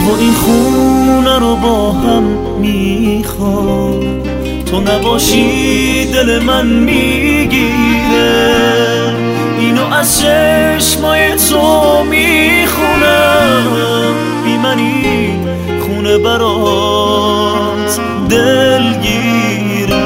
و این خونه رو با هم میخوام، تو نباشی دل من میگیره، اینو از چشمای تو میخونم، بی منی خونه برات دلگیره.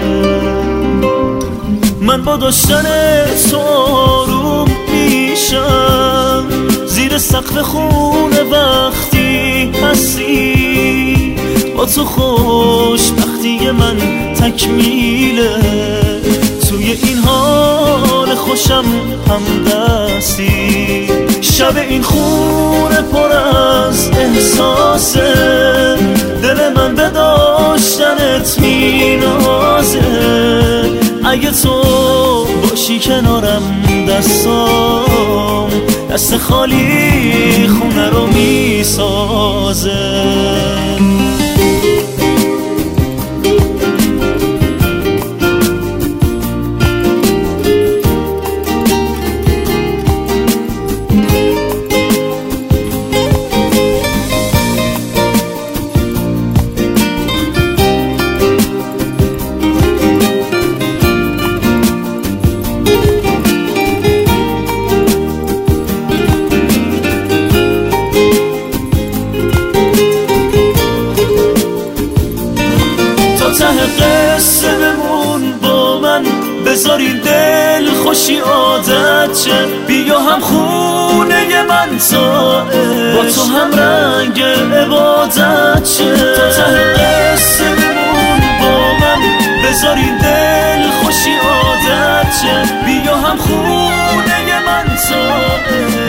من با داشتن تو آروم میشم، زیر سقف خونه وقتی هستی، با تو خوشبختی من تکمیله، توی این حال خوشم همدستی. شب این خونه پر از احساسه، دل من به داشتنت مینازه، اگه تو باشی کنارم دستام دست خالی خونه رو میسازه. قصه بمون با من، بذاری دل خوشی عادت چه، بیا هم خونه من تا با تو هم رنگ عبادت چه. تا ته قصه بمون با من، بذاری دل خوشی عادت چه، بیا هم خونه من تا